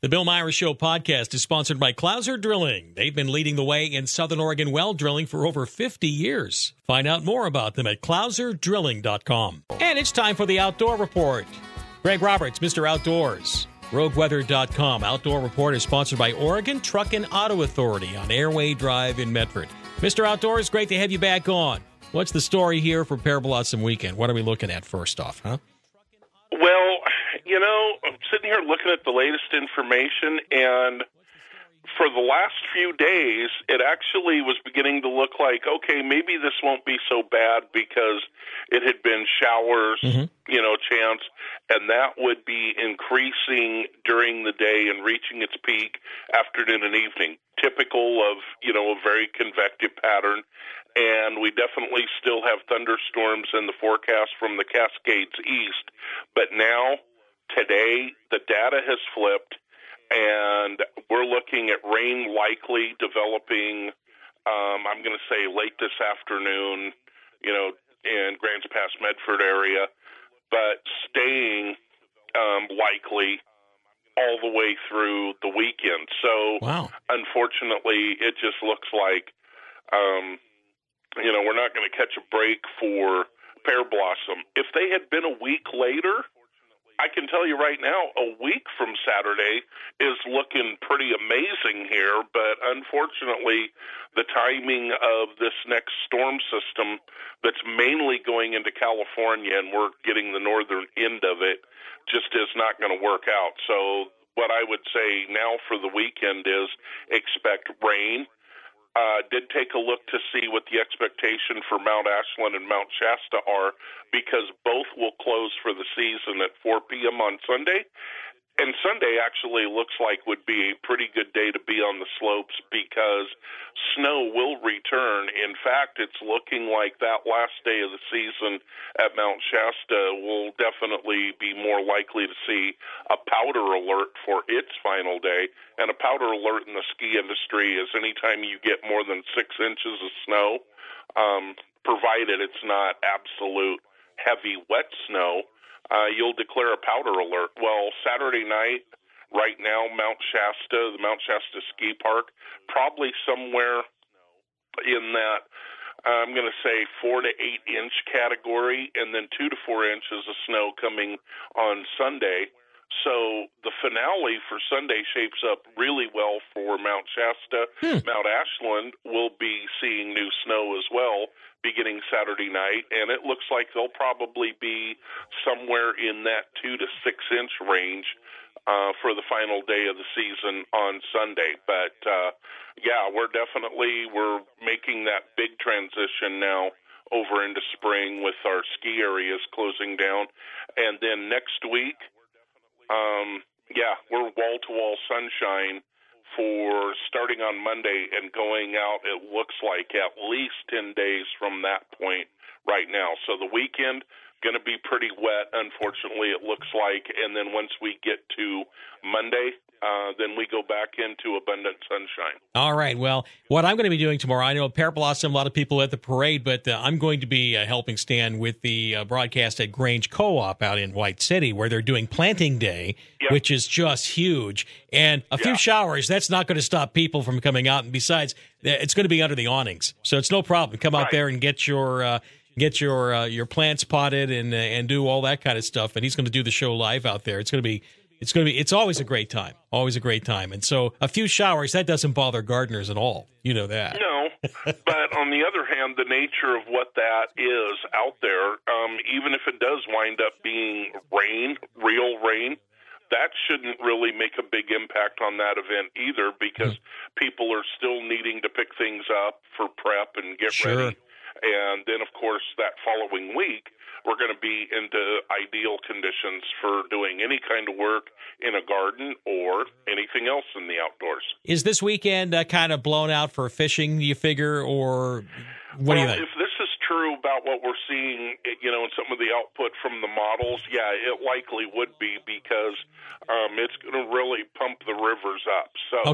The Bill Myers Show podcast is sponsored by Clouser Drilling. They've been leading the way in Southern Oregon well drilling for over 50 years. Find out more about them at clouserdrilling.com. And it's time for the Outdoor Report. Greg Roberts, Mr. Outdoors. RogueWeather.com. Outdoor Report is sponsored by Oregon Truck and Auto Authority on Airway Drive in Medford. Mr. Outdoors, great to have you back on. What's the story here for Pear Blossom Weekend? What are we looking at first off, huh? Well, you know, I'm sitting here looking at the latest information, and for the last few days, it actually was beginning to look like, okay, maybe this won't be so bad because it had been showers, chance, and that would be increasing during the day and reaching its peak afternoon and evening, typical of, a very convective pattern. And we definitely still have thunderstorms in the forecast from the Cascades east. But now, today, the data has flipped, and we're looking at rain likely developing, I'm going to say late this afternoon, in Grants Pass, Medford area, but staying likely all the way through the weekend. So, Unfortunately, it just looks like we're not going to catch a break for Pear Blossom. If they had been a week later, I can tell you right now, a week from Saturday is looking pretty amazing here, but unfortunately, the timing of this next storm system that's mainly going into California, and we're getting the northern end of it, just is not going to work out. So what I would say now for the weekend is expect rain. Did take a look to see what the expectation for Mount Ashland and Mount Shasta are, because both will close for the season at 4 p.m. on Sunday. And Sunday actually looks like would be a pretty good day to be on the slopes because snow will return. In fact, it's looking like that last day of the season at Mount Shasta will definitely be more likely to see a powder alert for its final day. And a powder alert in the ski industry is anytime you get more than 6 inches of snow, provided it's not absolute heavy wet snow, you'll declare a powder alert. Well, Saturday night, right now, the Mount Shasta Ski Park, probably somewhere in that, I'm going to say 4 to 8 inch category, and then 2 to 4 inches of snow coming on Sunday. So the finale for Sunday shapes up really well for Mount Shasta. Mount Ashland will be seeing new snow as well beginning Saturday night, and it looks like they'll probably be somewhere in that 2 to 6 inch range for the final day of the season on Sunday. But, we're making that big transition now over into spring with our ski areas closing down. And then next week, we're wall-to-wall sunshine for starting on Monday and going out, it looks like, at least 10 days from that point right now. So the weekend, going to be pretty wet, unfortunately, it looks like. And then once we get to Monday, then we go back into abundant sunshine. All right. Well, what I'm going to be doing tomorrow, I know Pear Blossom, a lot of people at the parade, but I'm going to be helping stand with the broadcast at Grange Co-op out in White City, where they're doing Planting Day, which is just huge. And a few showers, that's not going to stop people from coming out. And besides, it's going to be under the awnings, so it's no problem. Come out there and get your plants potted and do all that kind of stuff. And he's going to do the show live out there. It's always a great time. Always a great time. And so a few showers, that doesn't bother gardeners at all. You know that. No. But on the other hand, the nature of what that is out there, even if it does wind up being rain, real rain, that shouldn't really make a big impact on that event either, because people are still needing to pick things up for prep and get ready. And then, of course, that following week, we're going to be into ideal conditions for doing any kind of work in a garden or anything else in the outdoors. Is this weekend kind of blown out for fishing, you figure, or what do you think? If this is true about what we're seeing, in some of the output from the models, it likely would be, because it's going to really pump the rivers up. So,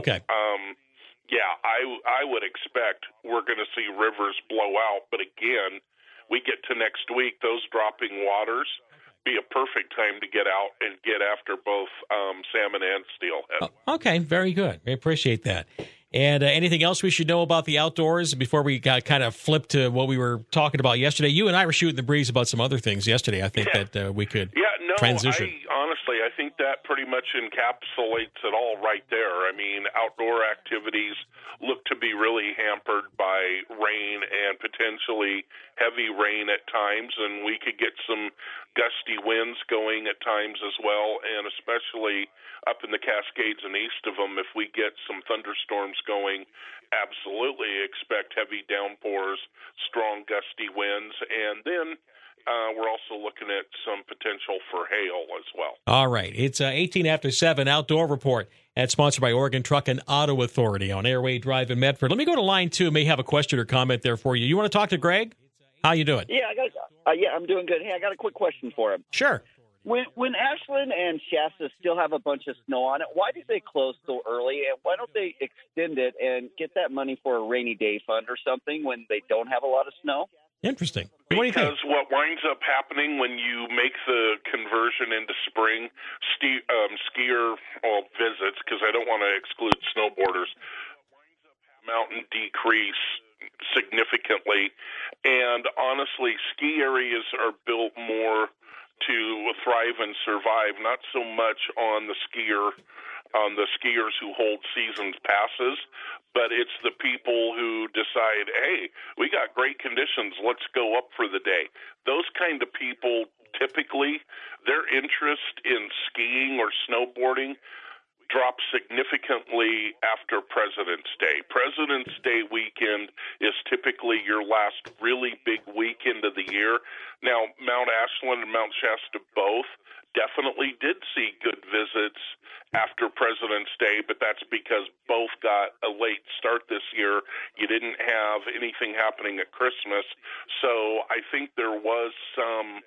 I would expect we're going to see rivers blow out. But again, we get to next week, those dropping waters be a perfect time to get out and get after both salmon and steelhead. Okay, very good. I appreciate that. And anything else we should know about the outdoors before we got kind of flipped to what we were talking about yesterday? You and I were shooting the breeze about some other things yesterday. I think that we could transition. Honestly, I think that pretty much encapsulates it all right there. I mean, outdoor activities look to be really hampered by rain and potentially heavy rain at times, and we could get some gusty winds going at times as well, and especially up in the Cascades and east of them, if we get some thunderstorms going, absolutely expect heavy downpours, strong gusty winds, and then we're also looking at some potential for hail as well. All right. It's 18 after 7 Outdoor Report. That's sponsored by Oregon Truck and Auto Authority on Airway Drive in Medford. Let me go to line 2. May have a question or comment there for you. You want to talk to Greg? How you doing? Yeah, I'm doing good. Hey, I got a quick question for him. Sure. When Ashland and Shasta still have a bunch of snow on it, why do they close so early? And why don't they extend it and get that money for a rainy day fund or something when they don't have a lot of snow? Interesting. Because what do you think? What winds up happening when you make the conversion into spring skier visits, because I don't want to exclude snowboarders, mountain decrease significantly. And honestly, ski areas are built more to thrive and survive, not so much on the skiers who hold seasons passes, but it's the people who decide, hey, we got great conditions, let's go up for the day. Those kind of people, typically, their interest in skiing or snowboarding drops significantly after President's Day. President's Day weekend is typically your last really big weekend of the year. Now, Mount Ashland and Mount Shasta both definitely did see good visits after President's Day, but that's because both got a late start this year. You didn't have anything happening at Christmas, so I think there was some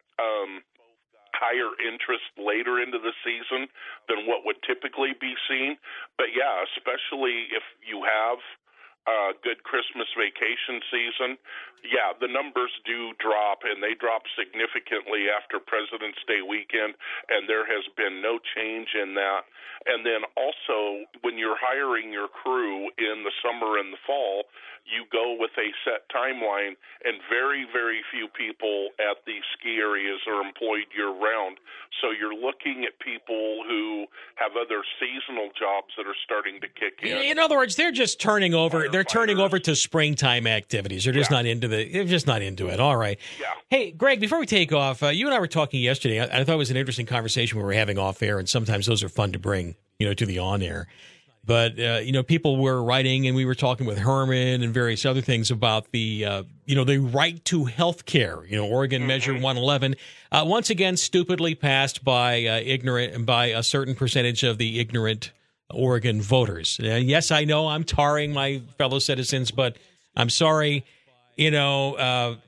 higher interest later into the season than what would typically be seen. But yeah, especially if you have a good Christmas vacation season, yeah, the numbers do drop, and they drop significantly after President's Day weekend, and there has been no change in that. And then also, when you're hiring your crew in the summer and the fall, you go with a set timeline, and very, very few people at these ski areas are employed year-round. So you're looking at people who have other seasonal jobs that are starting to kick in. In other words, they're just turning over. They're turning over to springtime activities. They're just not into They're just not into it. All right. Yeah. Hey, Greg, before we take off, you and I were talking yesterday. I thought it was an interesting conversation we were having off air, and sometimes those are fun to bring, to the on air. But, people were writing, and we were talking with Herman and various other things about the right to health care, Oregon Measure 111, once again stupidly passed by a certain percentage of the ignorant Oregon voters. Yes, I know I'm tarring my fellow citizens, but I'm sorry, there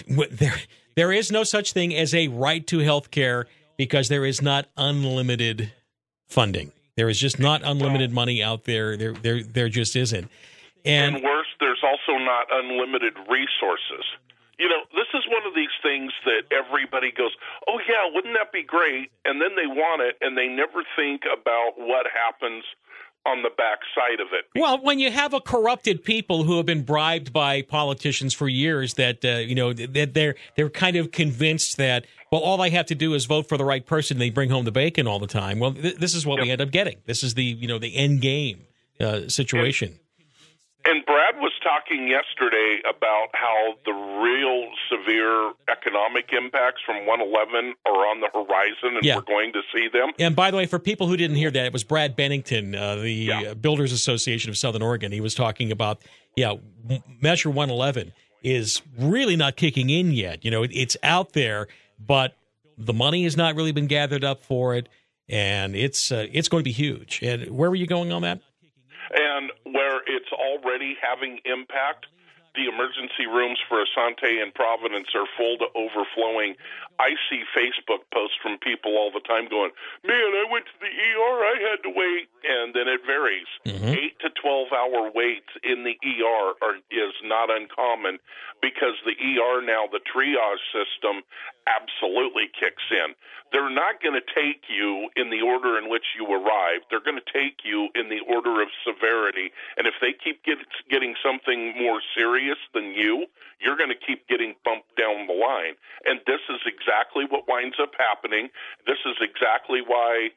is no such thing as a right to health care because there is not unlimited funding. There is just not unlimited money out there. There just isn't. And worse, there's also not unlimited resources. This is one of these things that everybody goes, oh, yeah, wouldn't that be great? And then they want it, and they never think about what happens on the back side of it. Well, when you have a corrupted people who have been bribed by politicians for years that, that they're kind of convinced that, well, all I have to do is vote for the right person and they bring home the bacon all the time. Well, this is what we end up getting. This is the, the end game situation. And Brad was talking yesterday about how the real severe economic impacts from 111 are on the horizon, and we're going to see them. And by the way, for people who didn't hear that, it was Brad Bennington, the Builders Association of Southern Oregon. He was talking about, Measure 111 is really not kicking in yet. It's out there, but the money has not really been gathered up for it, and it's going to be huge. And where were you going on that? And where it's already having impact, the emergency rooms for Asante and Providence are full to overflowing. I see Facebook posts from people all the time going, man, I went to the ER, I had to wait. And then it varies. 8 to 12-hour waits in the ER is not uncommon because the ER now, the triage system, absolutely kicks in. They're not going to take you in the order in which you arrived. They're going to take you in the order of severity. And if they keep getting something more serious than you're going to keep getting bumped down the line. And this is exactly what winds up happening. This is exactly why,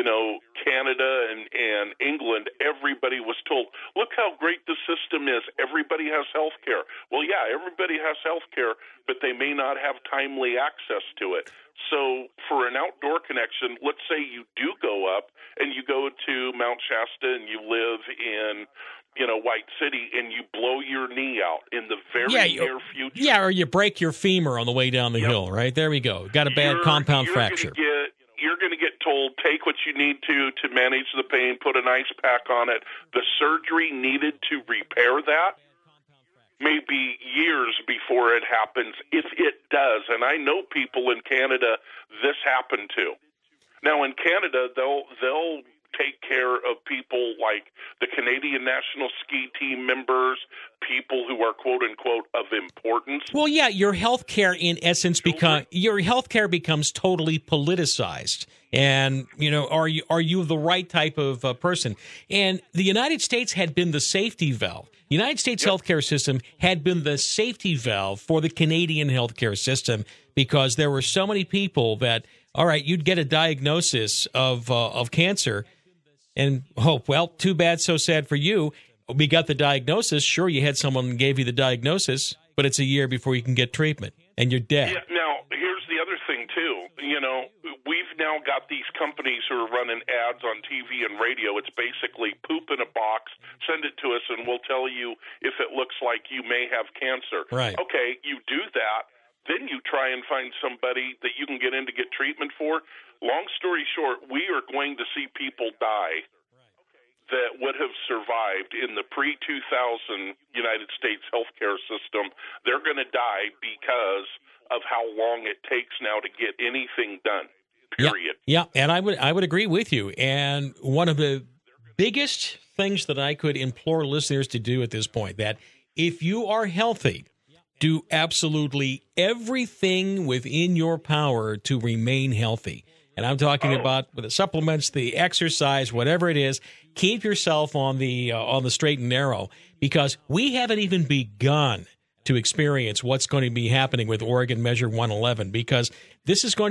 Canada and England, everybody was told, look how great the system is. Everybody has health care. Well, yeah, everybody has health care, but they may not have timely access to it. So for an outdoor connection, let's say you do go up and you go to Mount Shasta and you live in White City, and you blow your knee out in the very near future. Yeah, or you break your femur on the way down the hill, right? There we go. Got a bad compound fracture. You're going to get told, take what you need to manage the pain, put an ice pack on it. The surgery needed to repair that may be years before it happens, if it does. And I know people in Canada this happened to. Now, in Canada, they'll take care of people like the Canadian National Ski Team members, people who are quote unquote of importance. Well, yeah, your health care in essence becomes totally politicized. And, are you the right type of person? And the United States had been the safety valve. The United States healthcare system had been the safety valve for the Canadian healthcare system because there were so many people that, all right, you'd get a diagnosis of cancer and hope, well, too bad, so sad for you. We got the diagnosis. Sure, you had someone gave you the diagnosis, but it's a year before you can get treatment, and you're dead. Yeah, now, here's the other thing, too. We've now got these companies who are running ads on TV and radio. It's basically poop in a box, send it to us, and we'll tell you if it looks like you may have cancer. Right. Okay, you do that. Then you try and find somebody that you can get in to get treatment for. Long story short, we are going to see people die that would have survived in the pre-2000 United States healthcare system. They're going to die because of how long it takes now to get anything done, period. Yeah, and I would agree with you. And one of the biggest things that I could implore listeners to do at this point, that if you are healthy, do absolutely everything within your power to remain healthy. And I'm talking about the supplements, the exercise, whatever it is. Keep yourself on the straight and narrow, because we haven't even begun to experience what's going to be happening with Oregon Measure 111, because this is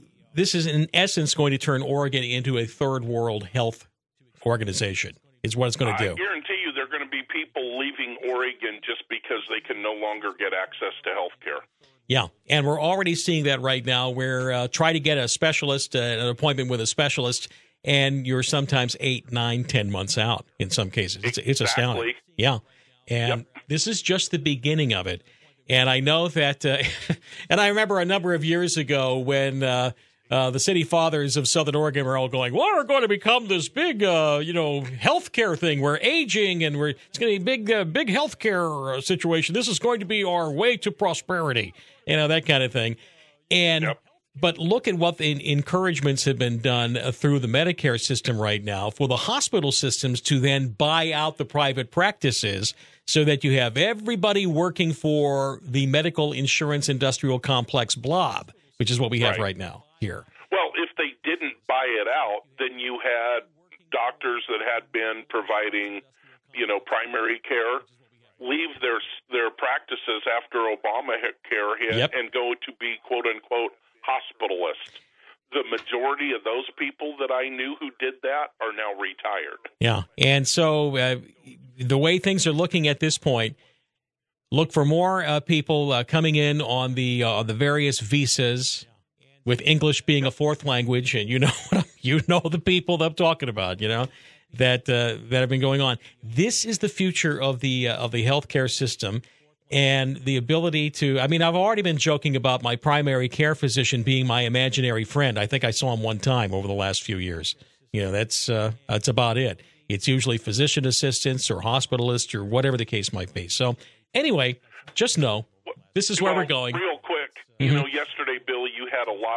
in essence going to turn Oregon into a third world health organization. Is what it's going to do. I guarantee you there are going to be people leaving Oregon just because they can no longer get access to health care. Yeah, and we're already seeing that right now, where try to get a specialist, an appointment with a specialist, and you're sometimes 8, 9, 10 months out in some cases. It's astounding. Yeah, and this is just the beginning of it. And I know that, and I remember a number of years ago when the city fathers of Southern Oregon were all going, well, we're going to become this big, healthcare thing. We're aging, and it's going to be a big healthcare situation. This is going to be our way to prosperity, that kind of thing. And but look at what the encouragements have been done through the Medicare system right now for the hospital systems to then buy out the private practices, so that you have everybody working for the medical insurance industrial complex blob, which is what we have right now here. Well, if they didn't buy it out, then you had doctors that had been providing, primary care leave their practices after Obamacare hit and go to be, quote unquote, hospitalists. The majority of those people that I knew who did that are now retired. Yeah, and so the way things are looking at this point, look for more people coming in on the various visas, with English being a fourth language, and the people that I'm talking about, that have been going on. This is the future of the healthcare system, and the ability to. I mean, I've already been joking about my primary care physician being my imaginary friend. I think I saw him one time over the last few years. That's about it. It's usually physician assistants or hospitalists or whatever the case might be. So anyway, just know this is where we're going. Real quick, yesterday, Bill, you had a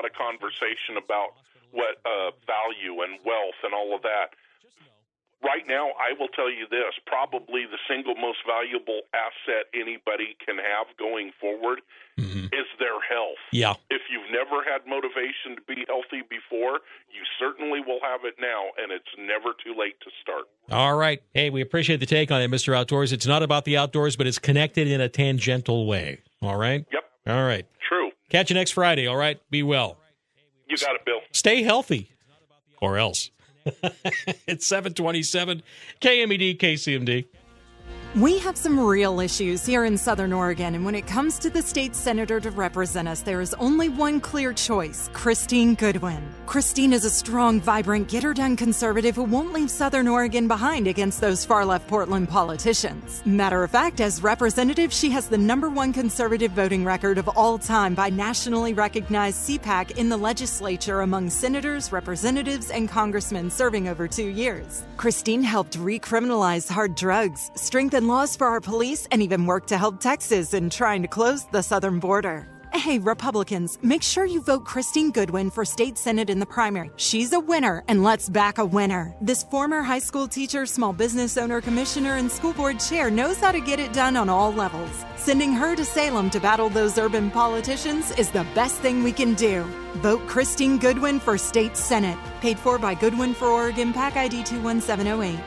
lot of conversation about what value and wealth and all of that. Right now, I will tell you this, probably the single most valuable asset anybody can have going forward is their health. Yeah. If you've never had motivation to be healthy before, you certainly will have it now, and it's never too late to start. All right. Hey, we appreciate the take on it, Mr. Outdoors. It's not about the outdoors, but it's connected in a tangential way. All right? Yep. All right. True. Catch you next Friday, all right? Be well. You got it, Bill. Stay healthy, or else. It's 727 KMED, KCMD. We have some real issues here in Southern Oregon, and when it comes to the state senator to represent us, there is only one clear choice, Christine Goodwin. Christine is a strong, vibrant, get-her-done conservative who won't leave Southern Oregon behind against those far-left Portland politicians. Matter of fact, as representative, she has the #1 conservative voting record of all time by nationally recognized CPAC in the legislature among senators, representatives, and congressmen serving over 2 years. Christine helped recriminalize hard drugs, strengthen laws for our police, and even work to help Texas in trying to close the southern border. Hey, Republicans, make sure you vote Christine Goodwin for state senate in the primary. She's a winner, and let's back a winner. This former high school teacher, small business owner, commissioner, and school board chair knows how to get it done on all levels. Sending her to Salem to battle those urban politicians is the best thing we can do. Vote Christine Goodwin for state senate. Paid for by Goodwin for Oregon, PAC ID 21708.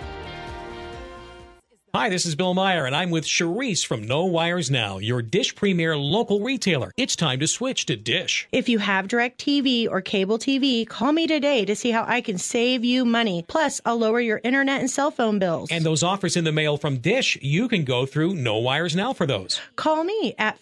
Hi, this is Bill Meyer, and I'm with Charisse from No Wires Now, your Dish Premier local retailer. It's time to switch to Dish. If you have DirecTV or cable TV, call me today to see how I can save you money. Plus, I'll lower your internet and cell phone bills. And those offers in the mail from Dish, you can go through No Wires Now for those. Call me at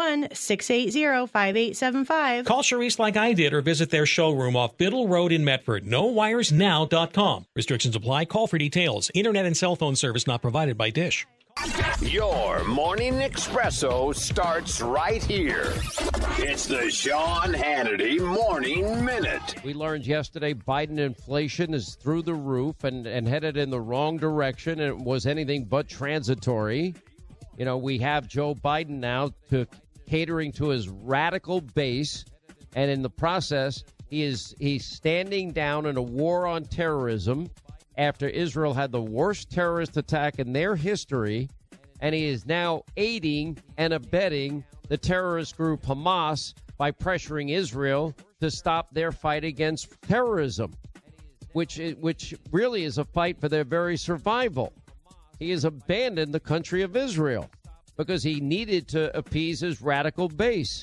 541-680-5875. Call Charisse like I did or visit their showroom off Biddle Road in Medford, nowiresnow.com. Restrictions apply. Call for details. Internet and cell phone service not provided by Dish. Your morning espresso starts right here. It's the Sean Hannity Morning Minute. We learned yesterday Biden inflation is through the roof and headed in the wrong direction, and it was anything but transitory. You know, we have Joe Biden now catering to his radical base, and in the process, he's standing down in a war on terrorism after Israel had the worst terrorist attack in their history, and he is now aiding and abetting the terrorist group Hamas by pressuring Israel to stop their fight against terrorism, which really is a fight for their very survival. He has abandoned the country of Israel because he needed to appease his radical base.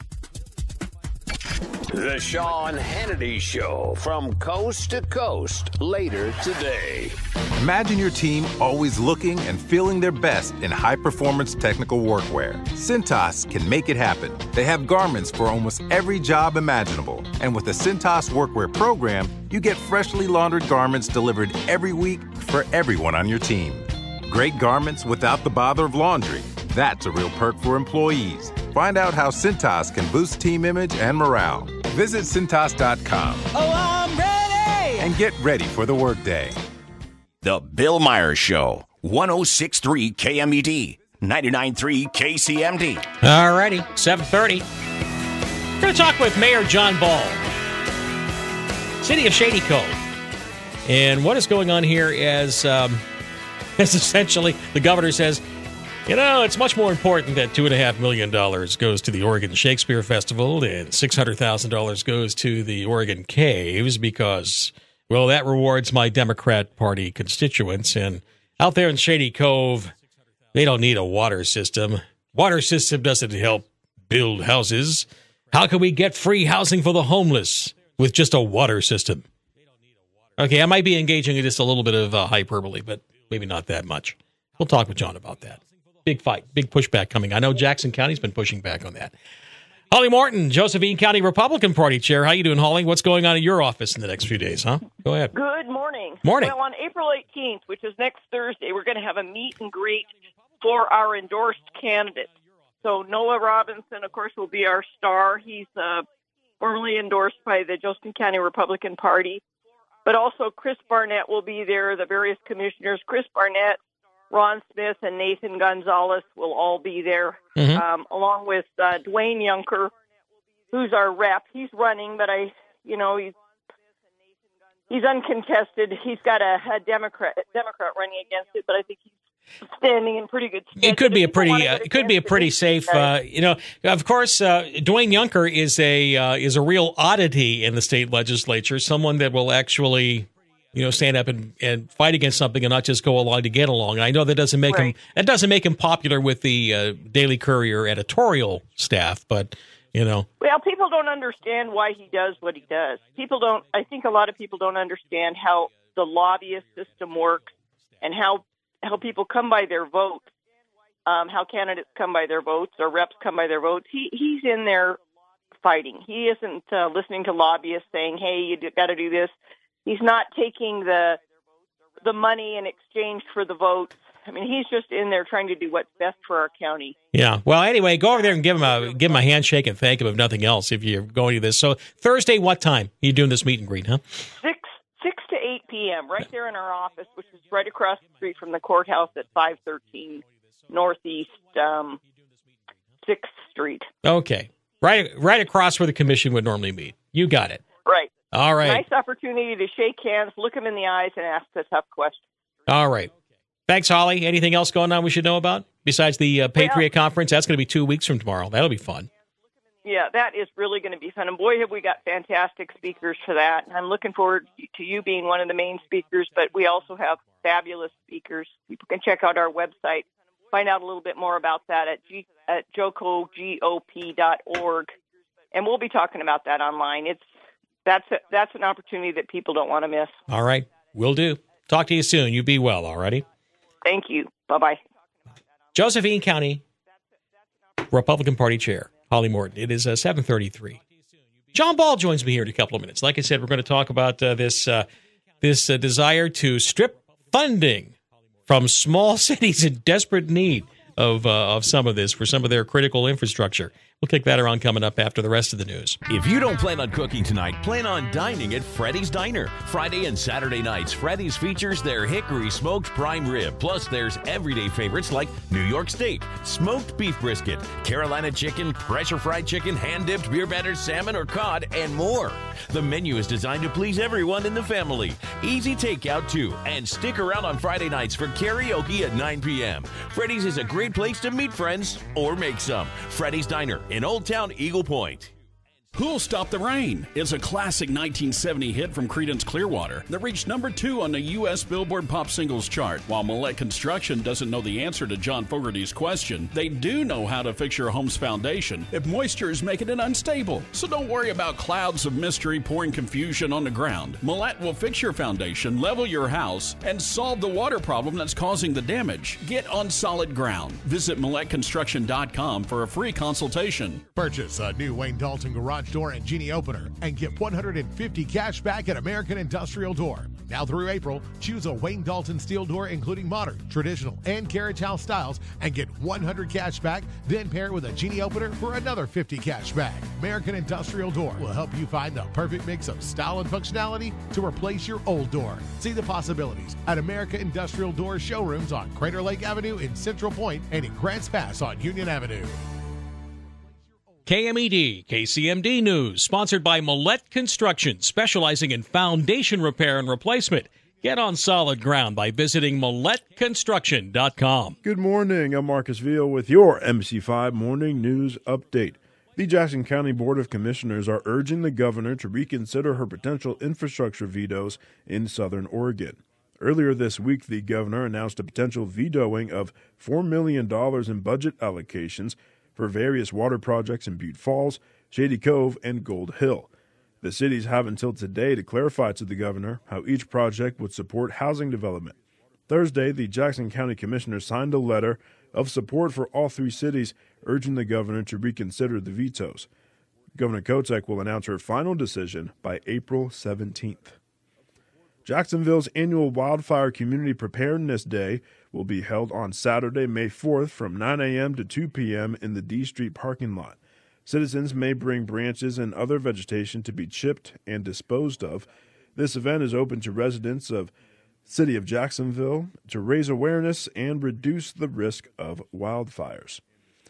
The Sean Hannity Show from coast to coast later today. Imagine your team always looking and feeling their best in high-performance technical workwear. Cintas can make it happen. They have garments for almost every job imaginable. And with the Cintas Workwear program, you get freshly laundered garments delivered every week for everyone on your team. Great garments without the bother of laundry. That's a real perk for employees. Find out how Cintas can boost team image and morale. Visit Cintas.com. Oh, I'm ready! And get ready for the workday. The Bill Myers Show, 106.3 KMED, 99.3 KCMD. All righty, 7:30. We're going to talk with Mayor John Ball, City of Shady Cove. And what is going on here as essentially the governor says, you know, it's much more important that $2.5 million goes to the Oregon Shakespeare Festival and $600,000 goes to the Oregon Caves because, well, that rewards my Democrat Party constituents. And out there in Shady Cove, they don't need a water system. Water system doesn't help build houses. How can we get free housing for the homeless with just a water system? Okay, I might be engaging in just a little bit of hyperbole, but maybe not that much. We'll talk with John about that. Big fight, big pushback coming. I know Jackson County's been pushing back on that. Holly Morton, Josephine County Republican Party Chair. How you doing, Holly? What's going on in your office in the next few days, huh? Go ahead. Good morning. Morning. Well, on April 18th, which is next Thursday, we're going to have a meet and greet for our endorsed candidates. So Noah Robinson, of course, will be our star. He's formally endorsed by the Joseph County Republican Party. But also Chris Barnett will be there, the various commissioners. Chris Barnett, Ron Smith, and Nathan Gonzalez will all be there, along with Dwayne Yunker who's our rep. He's running, but he's uncontested. He's got a Democrat running against it, but I think he's standing in pretty good stead. It could be a pretty safe. Of course, Dwayne Junker is a real oddity in the state legislature. Someone that will actually, stand up and fight against something and not just go along to get along. And I know that doesn't make him popular with the Daily Courier editorial staff, but. Well, people don't understand why he does what he does. I think a lot of people don't understand how the lobbyist system works and how people come by their votes, how candidates come by their votes or reps come by their votes. He's in there fighting. He isn't listening to lobbyists saying, hey, you got to do this. He's not taking the money in exchange for the votes. I mean, he's just in there trying to do what's best for our county. Yeah. Well, anyway, go over there and give him a handshake and thank him if nothing else. If you're going to this, so Thursday, what time are you doing this meet and greet? Huh? 6 to 8 p.m. right there in our office, which is right across the street from the courthouse at 513 Northeast 6th Street. Okay. Right across where the commission would normally meet. You got it. Right. All right. Nice opportunity to shake hands, look him in the eyes, and ask the tough questions. All right. Thanks, Holly. Anything else going on we should know about besides the Patriot Conference? That's going to be 2 weeks from tomorrow. That'll be fun. Yeah, that is really going to be fun. And boy, have we got fantastic speakers for that. And I'm looking forward to you being one of the main speakers, but we also have fabulous speakers. People can check out our website, find out a little bit more about that at jocogop.org. And we'll be talking about that online. That's an opportunity that people don't want to miss. All right. Will do. Talk to you soon. You be well, all righty? Thank you. Bye-bye. Josephine County Republican Party Chair, Holly Morton. It is 7:33. John Ball joins me here in a couple of minutes. Like I said, we're going to talk about this desire to strip funding from small cities in desperate need of some of this for some of their critical infrastructure. We'll kick that around coming up after the rest of the news. If you don't plan on cooking tonight, plan on dining at Freddy's Diner. Friday and Saturday nights, Freddy's features their hickory smoked prime rib. Plus, there's everyday favorites like New York steak, smoked beef brisket, Carolina chicken, pressure fried chicken, hand-dipped beer battered salmon or cod, and more. The menu is designed to please everyone in the family. Easy takeout, too. And stick around on Friday nights for karaoke at 9 p.m. Freddy's is a great place to meet friends or make some. Freddy's Diner in Old Town Eagle Point. Who'll Stop the Rain is a classic 1970 hit from Creedence Clearwater that reached number 2 on the U.S. Billboard Pop Singles chart. While Millette Construction doesn't know the answer to John Fogerty's question, they do know how to fix your home's foundation if moisture is making it unstable. So don't worry about clouds of mystery pouring confusion on the ground. Millette will fix your foundation, level your house, and solve the water problem that's causing the damage. Get on solid ground. Visit MilletteConstruction.com for a free consultation. Purchase a new Wayne Dalton garage door and Genie opener and get $150 cash back at American Industrial Door. Now through April, choose a Wayne Dalton steel door including modern, traditional, and carriage house styles and get $100 cash back, then pair it with a Genie opener for another $50 cash back. American Industrial Door will help you find the perfect mix of style and functionality to replace your old door. See the possibilities at American Industrial Door showrooms on Crater Lake Avenue in Central Point and in Grants Pass on Union Avenue. KMED, KCMD News, sponsored by Millette Construction, specializing in foundation repair and replacement. Get on solid ground by visiting MilletteConstruction.com. Good morning. I'm Marcus Veal with your MC5 Morning News Update. The Jackson County Board of Commissioners are urging the governor to reconsider her potential infrastructure vetoes in Southern Oregon. Earlier this week, the governor announced a potential vetoing of $4 million in budget allocations for various water projects in Butte Falls, Shady Cove, and Gold Hill. The cities have until today to clarify to the governor how each project would support housing development. Thursday, the Jackson County Commissioners signed a letter of support for all three cities, urging the governor to reconsider the vetoes. Governor Kotek will announce her final decision by April 17th. Jacksonville's annual Wildfire Community Preparedness Day will be held on Saturday, May 4th from 9 a.m. to 2 p.m. in the D Street parking lot. Citizens may bring branches and other vegetation to be chipped and disposed of. This event is open to residents of City of Jacksonville to raise awareness and reduce the risk of wildfires.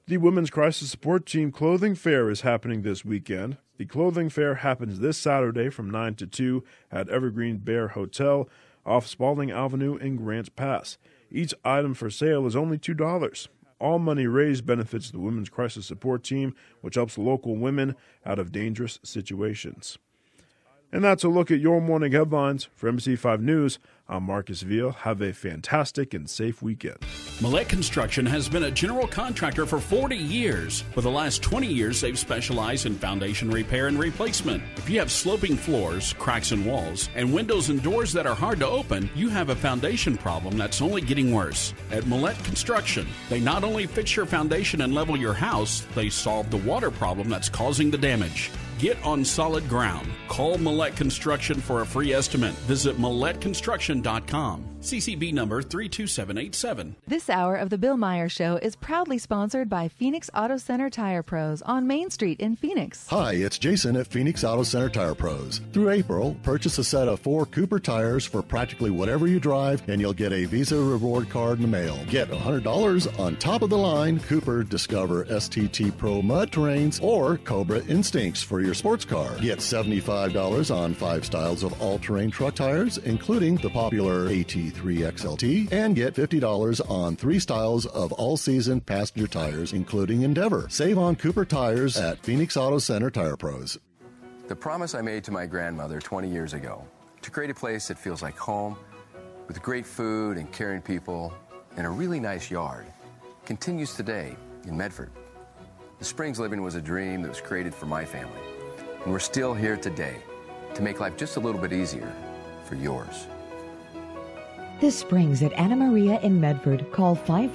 The Women's Crisis Support Team Clothing Fair is happening this weekend. The clothing fair happens this Saturday from 9 to 2 at Evergreen Bear Hotel off Spalding Avenue in Grants Pass. Each item for sale is only $2. All money raised benefits the Women's Crisis Support Team, which helps local women out of dangerous situations. And that's a look at your morning headlines. For MC5 News, I'm Marcus Veal. Have a fantastic and safe weekend. Millette Construction has been a general contractor for 40 years. For the last 20 years, they've specialized in foundation repair and replacement. If you have sloping floors, cracks in walls, and windows and doors that are hard to open, you have a foundation problem that's only getting worse. At Millette Construction, they not only fix your foundation and level your house, they solve the water problem that's causing the damage. Get on solid ground. Call Millette Construction for a free estimate. Visit MilletteConstruction.com. CCB number 32787. This hour of the Bill Meyer Show is proudly sponsored by Phoenix Auto Center Tire Pros on Main Street in Phoenix. Hi, it's Jason at Phoenix Auto Center Tire Pros. Through April, purchase a set of 4 Cooper tires for practically whatever you drive, and you'll get a Visa reward card in the mail. Get $100 on top of the line Cooper Discover STT Pro Mud Terrains or Cobra Instincts for your sports car. Get $75 on 5 styles of all-terrain truck tires, including the popular AT3 XLT, and get $50 on 3 styles of all-season passenger tires, including Endeavor. Save on Cooper tires at Phoenix Auto Center Tire Pros. The promise I made to my grandmother 20 years ago, to create a place that feels like home, with great food and caring people, and a really nice yard, continues today in Medford. The Springs Living was a dream that was created for my family, and we're still here today to make life just a little bit easier for yours. This Springs at Anna Maria in Medford. Call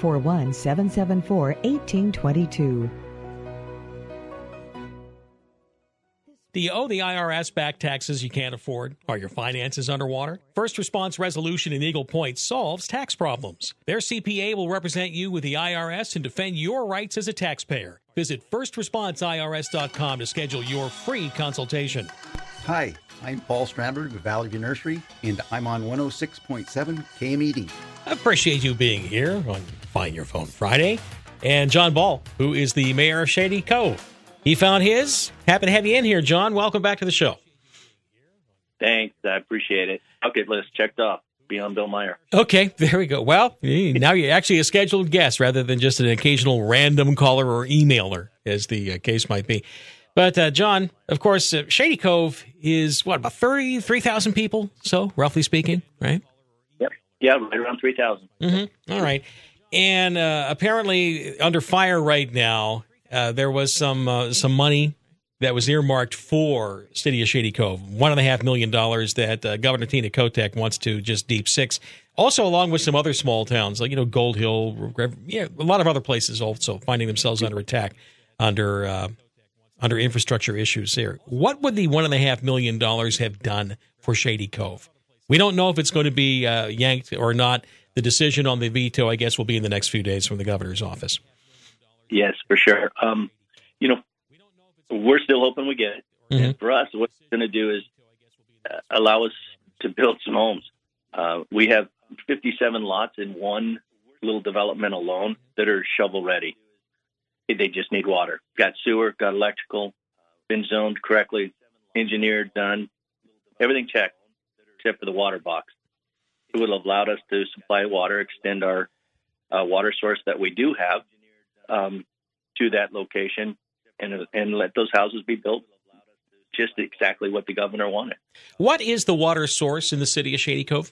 541-774-1822. Do you owe the IRS back taxes you can't afford? Are your finances underwater? First Response Resolution in Eagle Point solves tax problems. Their CPA will represent you with the IRS and defend your rights as a taxpayer. Visit firstresponseirs.com to schedule your free consultation. Hi, I'm Paul Stramberg with Valley View Nursery, and I'm on 106.7 KMED. I appreciate you being here on Find Your Phone Friday. And John Ball, who is the mayor of Shady Cove. He found his. Happy to have you in here, John. Welcome back to the show. Thanks. I appreciate it. Bucket list checked off. Be on Bill Meyer. Okay, there we go. Well, now you're actually a scheduled guest rather than just an occasional random caller or emailer, as the case might be. But, John, of course, Shady Cove is, about 33,000 people, so, roughly speaking, right? Yep. Yeah, right around 3,000. Mm-hmm. All right. And apparently under fire right now, there was some money that was earmarked for City of Shady Cove, $1.5 million that Governor Tina Kotek wants to just deep six. Also, along with some other small towns, like, Gold Hill, a lot of other places also finding themselves under attack under infrastructure issues here. What would the $1.5 million have done for Shady Cove? We don't know if it's going to be yanked or not. The decision on the veto, I guess, will be in the next few days from the governor's office. Yes, for sure. We're still hoping we get it. Mm-hmm. And for us, what it's going to do is allow us to build some homes. We have 57 lots in one little development alone that are shovel ready. They just need water. Got sewer, got electrical, been zoned correctly, engineered, done. Everything checked except for the water box. It would have allowed us to supply water, extend our water source that we do have to that location, and let those houses be built just exactly what the governor wanted. What is the water source in the city of Shady Cove?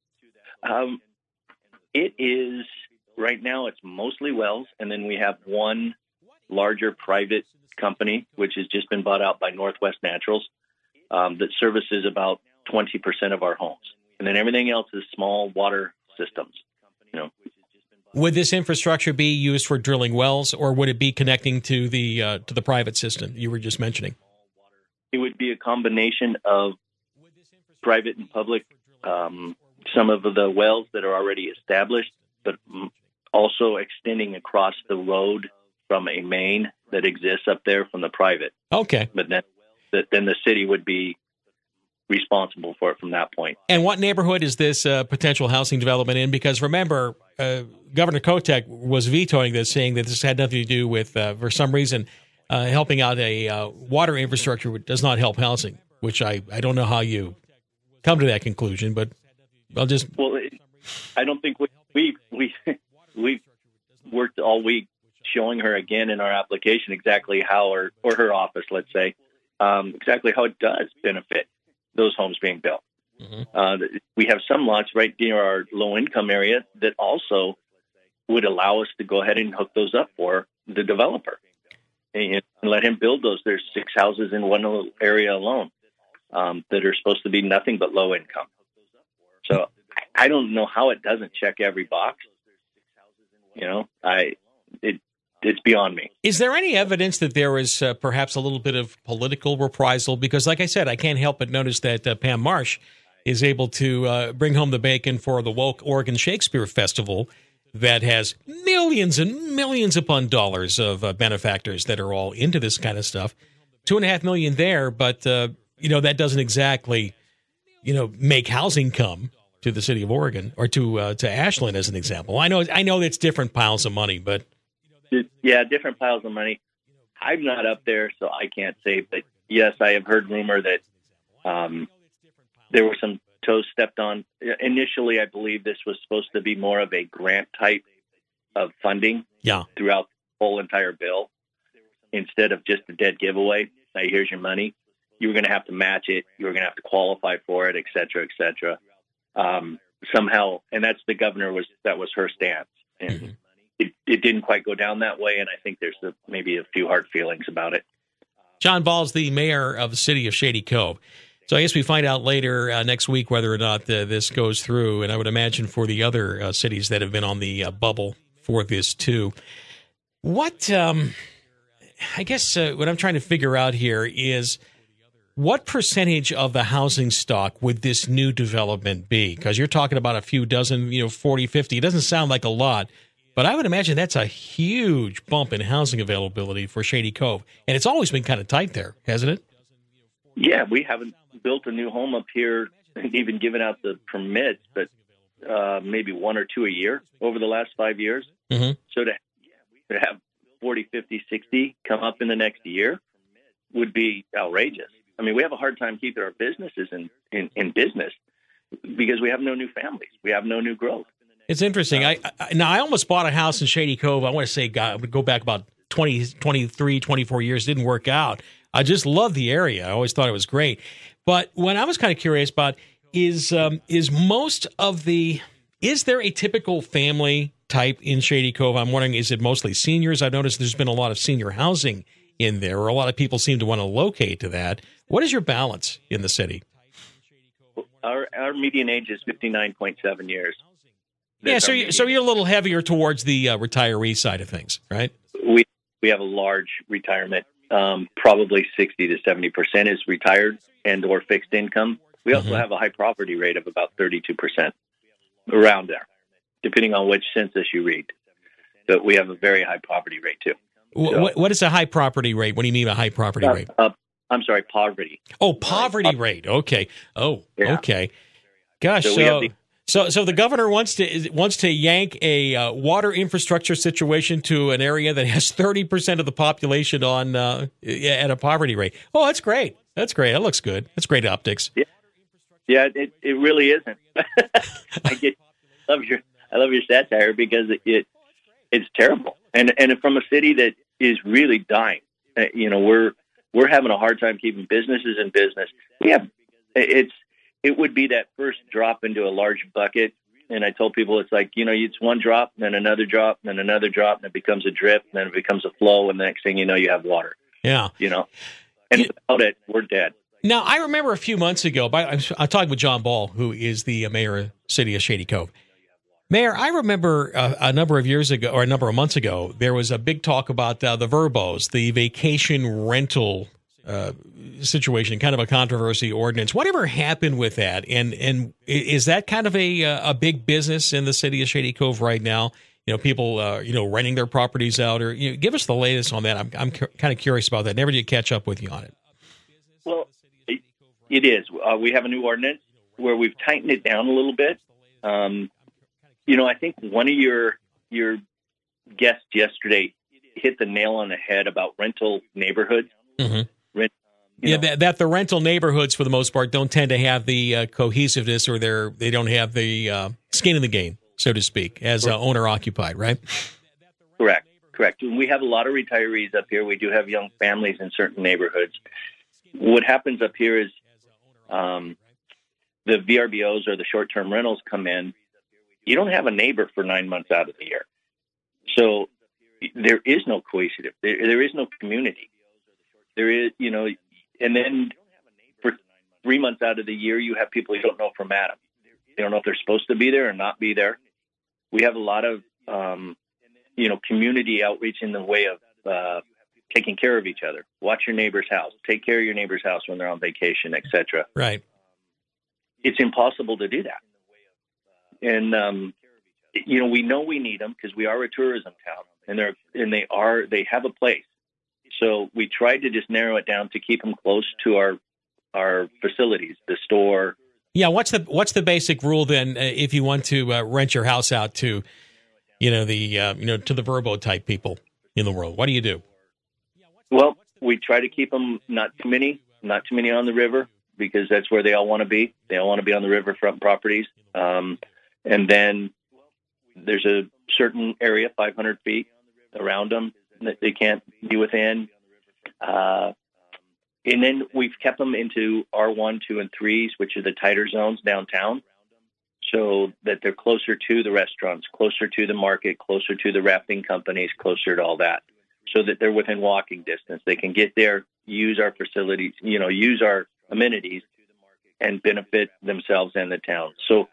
It is, right now, it's mostly wells, and then we have one larger private company, which has just been bought out by Northwest Naturals, that services about 20% of our homes. And then everything else is small water systems, Would this infrastructure be used for drilling wells, or would it be connecting to the private system you were just mentioning? It would be a combination of private and public. Some of the wells that are already established, but also extending across the road from a main that exists up there from the private. Okay. But then the city would be responsible for it from that point. And what neighborhood is this potential housing development in? Because remember, Governor Kotek was vetoing this, saying that this had nothing to do with, for some reason, helping out a water infrastructure which does not help housing, which I don't know how you come to that conclusion, but I'll just... Well, I don't think we've worked all week showing her again in our application exactly how, or her office, let's say, exactly how it does benefit those homes being built. We have some lots right near our low-income area that also would allow us to go ahead and hook those up for the developer and let him build those. There's 6 houses in one little area alone that are supposed to be nothing but low income. So I don't know how it doesn't check every box. It's beyond me. Is there any evidence that there is perhaps a little bit of political reprisal? Because, like I said, I can't help but notice that Pam Marsh is able to bring home the bacon for the Woke Oregon Shakespeare Festival that has millions and millions upon dollars of benefactors that are all into this kind of stuff. $2.5 million there, but that doesn't exactly make housing come to the city of Oregon or to Ashland as an example. I know it's different piles of money, but. Yeah, different piles of money. I'm not up there, so I can't say. But yes, I have heard rumor that there were some toes stepped on. Initially, I believe this was supposed to be more of a grant type of funding throughout the whole entire bill instead of just a dead giveaway. Hey, here's your money. You were going to have to match it. You were going to have to qualify for it, et cetera, et cetera. Somehow, and that's the governor that was her stance. And it didn't quite go down that way, and I think there's maybe a few hard feelings about it. John Ball's the mayor of the city of Shady Cove. So I guess we find out later next week whether or not this goes through, and I would imagine for the other cities that have been on the bubble for this too. What I guess what I'm trying to figure out here is what percentage of the housing stock would this new development be? Because you're talking about a few dozen, 40, 50. It doesn't sound like a lot. But I would imagine that's a huge bump in housing availability for Shady Cove. And it's always been kind of tight there, hasn't it? Yeah, we haven't built a new home up here and even given out the permits, but maybe 1 or 2 a year over the last 5 years. Mm-hmm. So to have 40, 50, 60 come up in the next year would be outrageous. I mean, we have a hard time keeping our businesses in business because we have no new families. We have no new growth. It's interesting. I almost bought a house in Shady Cove. I want to say, God, I would go back about 20, 23, 24 years. Didn't work out. I just love the area. I always thought it was great. But what I was kind of curious about is most of the – is there a typical family type in Shady Cove? I'm wondering, is it mostly seniors? I've noticed there's been a lot of senior housing in there, or a lot of people seem to want to locate to that. What is your balance in the city? Our median age is 59.7 years. Yeah, so you're a little heavier towards the retiree side of things, right? We have a large retirement. Probably 60 to 70% is retired and or fixed income. We also have a high poverty rate of about 32%, around there, depending on which census you read. But we have a very high poverty rate too. What is a high poverty rate? What do you mean a high poverty rate? I'm sorry, poverty. Oh, poverty rate. Okay. Oh, yeah. Okay. Gosh, So the governor wants to yank a water infrastructure situation to an area that has 30% of the population on at a poverty rate. Oh, that's great. That's great. That looks good. That's great optics. Yeah, it really isn't. I love your satire because it's terrible, and from a city that is really dying. We're having a hard time keeping businesses in business. It would be that first drop into a large bucket. And I told people it's like, it's one drop, then another drop, then another drop, and it becomes a drip, and then it becomes a flow, and the next thing you know, you have water. Yeah. And without it, we're dead. Now, I remember a few months ago, I'm talking with John Ball, who is the mayor of the city of Shady Cove. Mayor, I remember a number of months ago, there was a big talk about the VRBOs, the vacation rental situation, kind of a controversy ordinance. Whatever happened with that? And is that kind of a big business in the city of Shady Cove right now? People renting their properties out, or give us the latest on that. I'm kind of curious about that. Never did catch up with you on it. Well, It is. We have a new ordinance where we've tightened it down a little bit. I think one of your guests yesterday hit the nail on the head about rental neighborhoods. Mm-hmm. That the rental neighborhoods, for the most part, don't tend to have the cohesiveness, or they don't have the skin in the game, so to speak, as owner-occupied, right? Correct. And we have a lot of retirees up here. We do have young families in certain neighborhoods. What happens up here is the VRBOs or the short-term rentals come in. You don't have a neighbor for 9 months out of the year. So there is no cohesive. There is no community. There is, and then for 3 months out of the year, you have people you don't know from Adam. You don't know if they're supposed to be there or not be there. We have a lot of, community outreach in the way of taking care of each other. Watch your neighbor's house. Take care of your neighbor's house when they're on vacation, etc. Right. It's impossible to do that. And, we know we need them because we are a tourism town, and they have a place. So we tried to just narrow it down to keep them close to our facilities, the store. Yeah. What's the basic rule then if you want to rent your house out to, to the Verbo type people in the world? What do you do? Well, we try to keep them not too many on the river, because that's where they all want to be. They all want to be on the riverfront properties. And then there's a certain area, 500 feet around them, that they can't be within. And then we've kept them into R1, 2, and 3s, which are the tighter zones downtown, so that they're closer to the restaurants, closer to the market, closer to the rafting companies, closer to all that, so that they're within walking distance. They can get there, use our facilities, use our amenities, and benefit themselves and the town. So,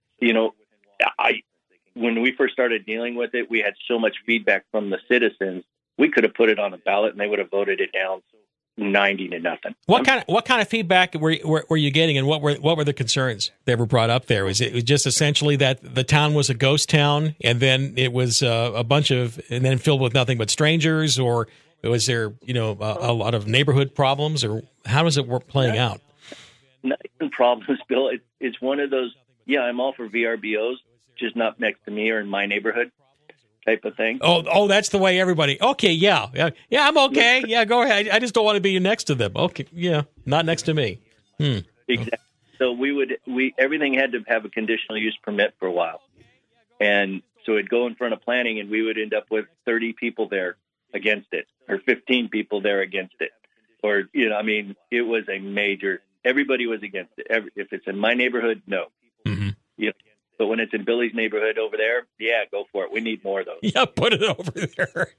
when we first started dealing with it, we had so much feedback from the citizens. We could have put it on a ballot and they would have voted it down 90-0. What kind of feedback were you getting, and what were the concerns that were brought up there? Was it just essentially that the town was a ghost town, and then it was and then filled with nothing but strangers, or was there a lot of neighborhood problems, or how does it work playing out? Not even problems, Bill. It's one of those. Yeah, I'm all for VRBOs, just not next to me or in my neighborhood type of thing. Oh, that's the way everybody. Okay, yeah, I'm okay. Yeah, go ahead. I just don't want to be next to them. Okay, yeah, not next to me. Exactly. So everything had to have a conditional use permit for a while, and so it'd go in front of planning, and we would end up with 30 people there against it, or 15 people there against it, or it was a major. Everybody was against it. If it's in my neighborhood, no. Mm-hmm. But when it's in Billy's neighborhood over there, yeah, go for it. We need more of those. Yeah, put it over there.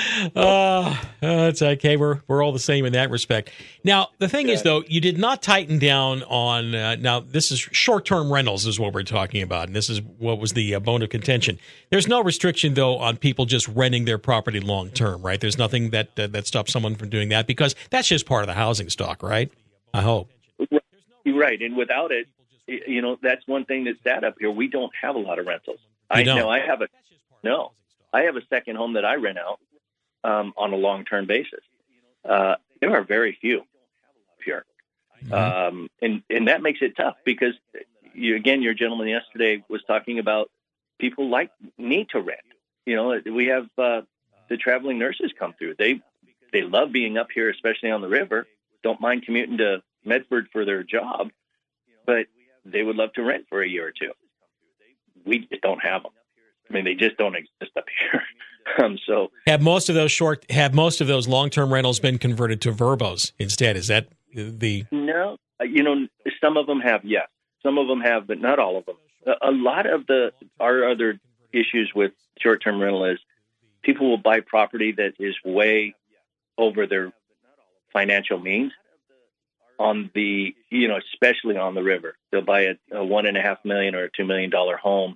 It's okay. We're all the same in that respect. Now, the thing is, though, you did not tighten down on, now this is short-term rentals is what we're talking about, and this is what was the bone of contention. There's no restriction, though, on people just renting their property long-term, right? There's nothing that stops someone from doing that, because that's just part of the housing stock, right? I hope. Right, and without it, that's one thing that's sad up here. We don't have a lot of rentals. I have a second home that I rent out on a long-term basis. There are very few here. And that makes it tough, because your gentleman yesterday was talking about people need to rent. We have the traveling nurses come through. They love being up here, especially on the river. Don't mind commuting to Medford for their job, but they would love to rent for a year or two. We just don't have them. I mean, they just don't exist up here. So have most of those long-term rentals been converted to Verbos instead? Is that the? No, some of them have, yes. Some of them have, but not all of them. A lot of our other issues with short-term rental is people will buy property that is way over their financial means. On the, especially on the river, they'll buy a $1.5 million or a $2 million home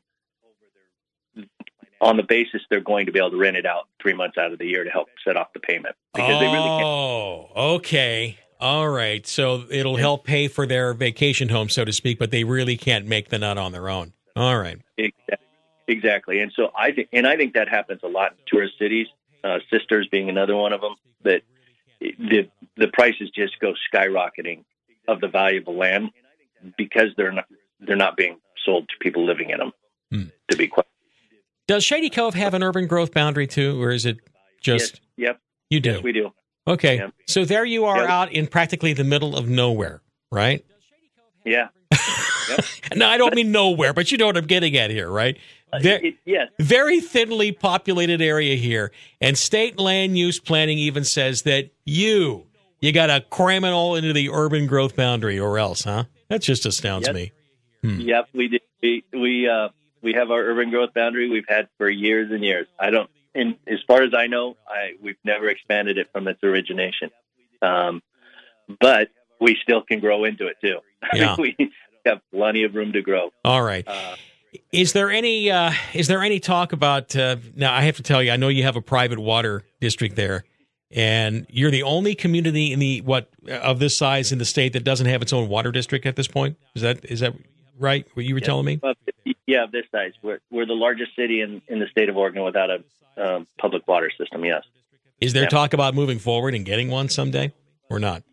on the basis they're going to be able to rent it out 3 months out of the year to help set off the payment, because they really can't. Oh, okay. All right. So it'll help pay for their vacation home, so to speak, but they really can't make the nut on their own. All right. Exactly. And so I think that happens a lot in tourist cities, Sisters being another one of them, that the prices just go skyrocketing of the value of the land because they're not being sold to people living in them. To be quite. Does Shady Cove have an urban growth boundary too, or is it just? Yes, yep. You do. Yes, we do. Okay, Yep. so there you are out in practically the middle of nowhere, right? Yeah. No, I don't mean nowhere, but you know what I'm getting at here, right? Yes. Very thinly populated area here, and state land use planning even says that you got to cram it all into the urban growth boundary, or else, huh? That just astounds me. Yep, we did. We have our urban growth boundary we've had for years and years. And as far as I know, we've never expanded it from its origination. But we still can grow into it too. Yeah. We have plenty of room to grow. All right. Is there any talk about? Now, I have to tell you, I know you have a private water district there, and you're the only community in the of this size in the state that doesn't have its own water district at this point. Is that right? What you were telling me? Yeah, this size. We're the largest city in the state of Oregon without a public water system. Yes. Is there talk about moving forward and getting one someday, or not?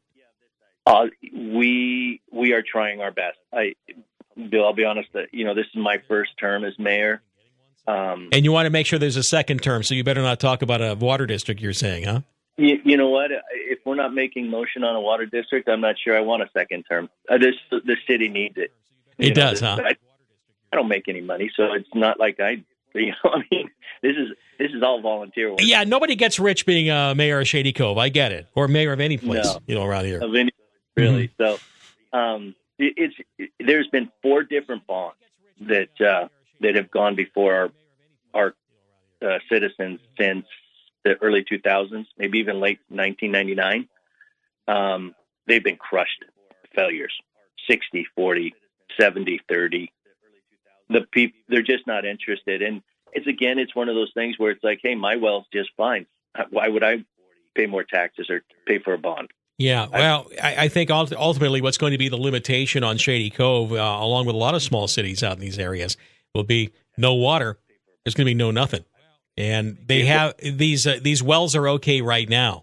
We are trying our best. Bill, I'll be honest. This is my first term as mayor. And you want to make sure there's a second term, so you better not talk about a water district. You're saying, huh? You know what? If we're not making motion on a water district, I'm not sure I want a second term. The city needs it. It does, huh? I don't make any money, so it's not like I mean, this is all volunteer work. Yeah, nobody gets rich being mayor of Shady Cove. I get it, or mayor of any place, around here. Of any, really. So, there's been 4 different bonds that have gone before our citizens since the early 2000s, maybe even late 1999. They've been crushed failures, 60-40, 70-30. The people, they're just not interested. And it's one of those things where it's like, hey, my well's just fine. Why would I pay more taxes or pay for a bond? Yeah, well, I think ultimately what's going to be the limitation on Shady Cove, along with a lot of small cities out in these areas, will be no water. There's going to be no nothing. And they have these wells are okay right now,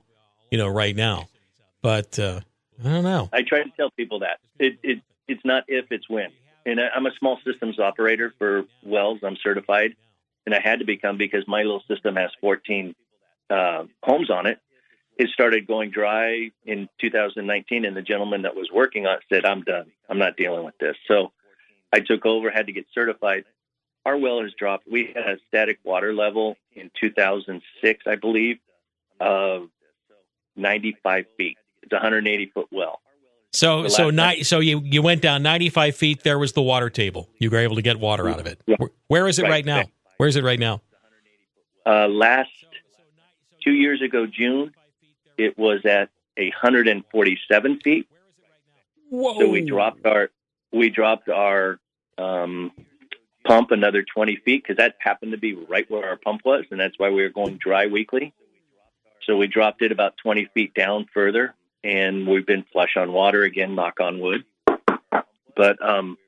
But I don't know. I try to tell people that it's not if, it's when. And I'm a small systems operator for wells. I'm certified, and I had to become because my little system has 14 homes on it. It started going dry in 2019, and the gentleman that was working on it said, "I'm done. I'm not dealing with this." So I took over, had to get certified. Our well has dropped. We had a static water level in 2006, I believe, of 95 feet. It's a 180-foot well. So you went down 95 feet. There was the water table. You were able to get water out of it. Where is it right now? Where is it right now? Last 2 years ago, June, it was at 147 feet. Whoa! So we dropped our pump another 20 feet because that happened to be right where our pump was, and that's why we were going dry weekly. So we dropped it about 20 feet down further, and we've been flush on water again, knock on wood. But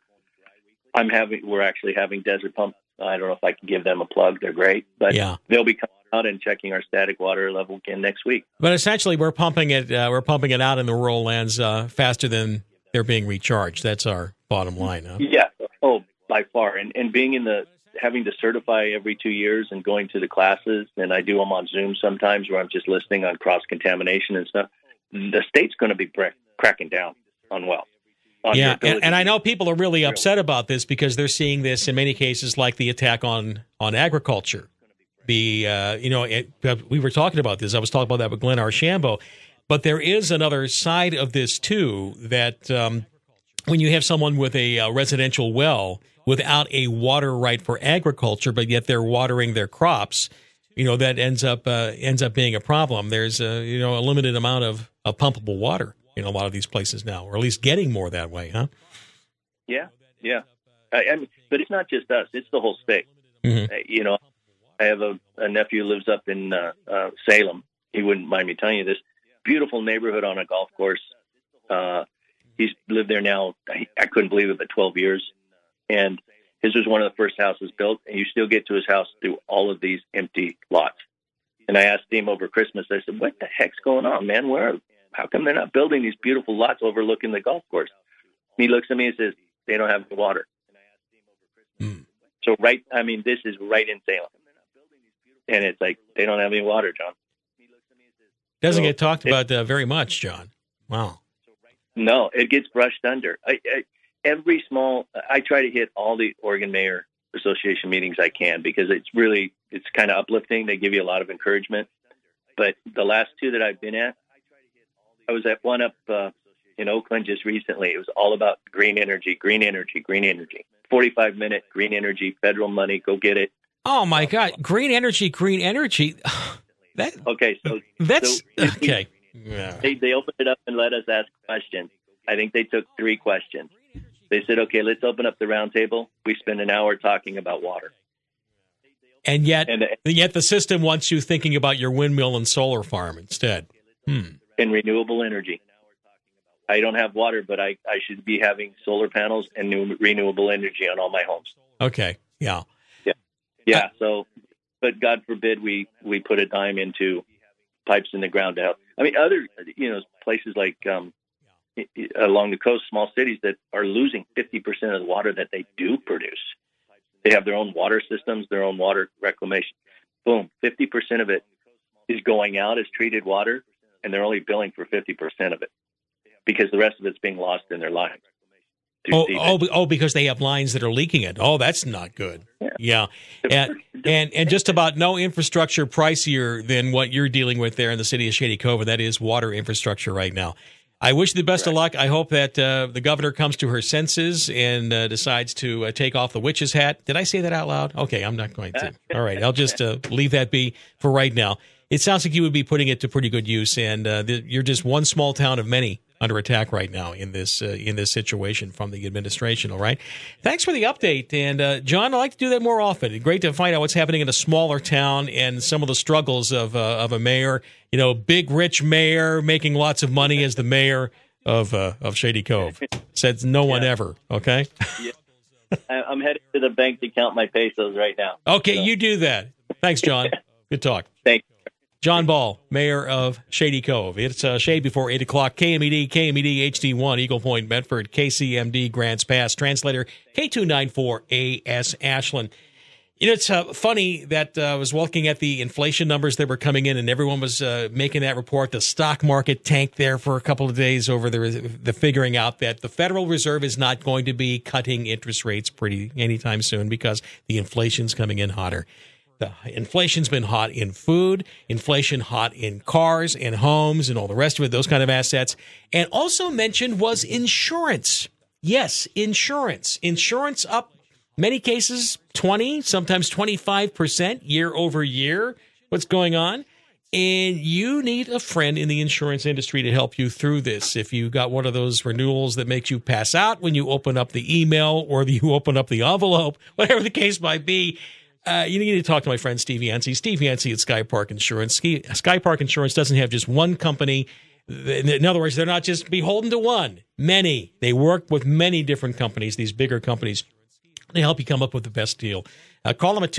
we're actually having Desert Pump. I don't know if I can give them a plug. They're great, but they'll be coming out and checking our static water level again next week. But essentially, we're pumping it out in the rural lands faster than they're being recharged. That's our bottom line, huh? Yeah. Oh, by far. And being having to certify every 2 years and going to the classes, and I do them on Zoom sometimes where I'm just listening on cross-contamination and stuff. The state's going to be cracking down on wells. Yeah, and I know people are really upset about this because they're seeing this in many cases like the attack on agriculture. We were talking about this. I was talking about that with Glenn Archambault. But there is another side of this, too, that when you have someone with a residential well without a water right for agriculture, but yet they're watering their crops, that ends up being a problem. There's a limited amount of pumpable water in a lot of these places now, or at least getting more that way, huh? Yeah. But it's not just us; it's the whole state. Mm-hmm. I have a nephew who lives up in Salem. He wouldn't mind me telling you this. Beautiful neighborhood on a golf course. He's lived there now. I couldn't believe it, but 12 years, and his was one of the first houses built, and you still get to his house through all of these empty lots. And I asked him over Christmas, I said, what the heck's going on, man? Where how come they're not building these beautiful lots overlooking the golf course? And he looks at me and says, they don't have the water. So this is right in Salem. And it's like, they don't have any water, John. Doesn't get talked about very much, John. Wow. No, it gets brushed under. I try to hit all the Oregon Mayor Association meetings I can, because it's kind of uplifting. They give you a lot of encouragement. But the last two that I've been at, I was at one up in Oakland just recently. It was all about green energy, green energy, green energy. 45-minute green energy, federal money, go get it. Oh, my God. Green energy, green energy. Okay. Yeah. They opened it up and let us ask questions. I think they took 3 questions. They said, okay, let's open up the round table. We spend an hour talking about water. And yet the system wants you thinking about your windmill and solar farm instead. And renewable energy. I don't have water, but I should be having solar panels and new renewable energy on all my homes. Okay. Yeah. Yeah. But God forbid we put a dime into pipes in the ground to help. I mean, other, places like along the coast, small cities that are losing 50% of the water that they do produce. They have their own water systems, their own water reclamation. Boom, 50% of it is going out as treated water, and they're only billing for 50% of it because the rest of it's being lost in their lines. Because they have lines that are leaking it. Oh, that's not good. Yeah. And just about no infrastructure pricier than what you're dealing with there in the city of Shady Cove, and that is water infrastructure right now. I wish you the best of luck. I hope that the governor comes to her senses and decides to take off the witch's hat. Did I say that out loud? Okay, I'm not going to. All right, I'll just leave that be for right now. It sounds like you would be putting it to pretty good use, and you're just one small town of many under attack right now in this situation from the administration. All right, thanks for the update, and John, I'd like to do that more often. Great to find out what's happening in a smaller town and some of the struggles of a mayor. Big rich mayor making lots of money as the mayor of Shady Cove. Said no one ever. Okay. Yeah. I'm headed to the bank to count my pesos right now. Okay, so. You do that. Thanks, John. Good talk. Thank you. John Ball, mayor of Shady Cove. It's Shade before 8 o'clock. KMED HD1, Eagle Point, Medford, KCMD, Grants Pass. Translator, K294AS Ashland. It's funny that I was looking at the inflation numbers that were coming in, and everyone was making that report. The stock market tanked there for a couple of days over the figuring out that the Federal Reserve is not going to be cutting interest rates anytime soon because the inflation's coming in hotter. The inflation's been hot in food, inflation hot in cars and homes and all the rest of it, those kind of assets. And also mentioned was insurance. Yes, insurance. Insurance up, many cases, 20, sometimes 25% year over year. What's going on? And you need a friend in the insurance industry to help you through this. If you got one of those renewals that makes you pass out when you open up the email or you open up the envelope, whatever the case might be, you need to talk to my friend Steve Yancey. Steve Yancey at Sky Park Insurance. Sky Park Insurance doesn't have just one company. In other words, they're not just beholden to one. Many. They work with many different companies, these bigger companies. They help you come up with the best deal. Call them at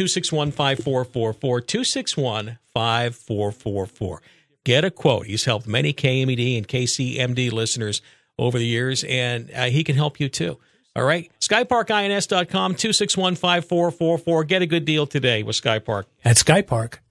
261-5444, 261-5444. Get a quote. He's helped many KMED and KCMD listeners over the years, and he can help you too. All right? SkyParkINS.com, 261-5444. Get a good deal today with Sky Park. At Sky Park,